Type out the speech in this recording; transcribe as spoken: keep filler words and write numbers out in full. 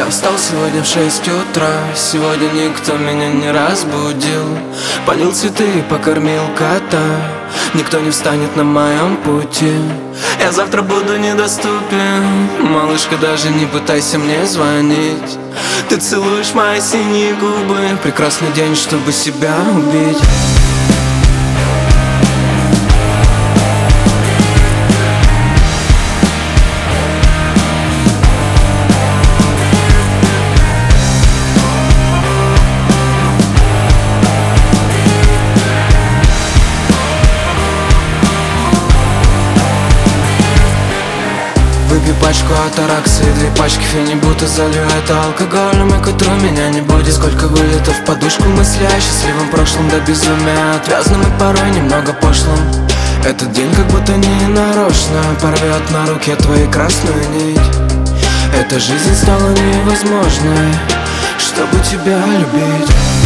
Я встал сегодня в шесть утра. Сегодня никто меня не разбудил. Полил цветы и покормил кота. Никто не встанет на моем пути. Я завтра буду недоступен. Малышка, даже не пытайся мне звонить. Ты целуешь мои синие губы. Прекрасный день, чтобы себя убить. Выпью пачку от Аракса и две пачки фенибута. Залью это алкоголем, и к утру меня не будет. Сколько вылетов в подушку мысли о счастливом прошлом. До безумия отвязным и порой немного пошлым. Этот день как будто не нарочно порвет на руке твою красную нить. Эта жизнь стала невозможной, чтобы тебя любить.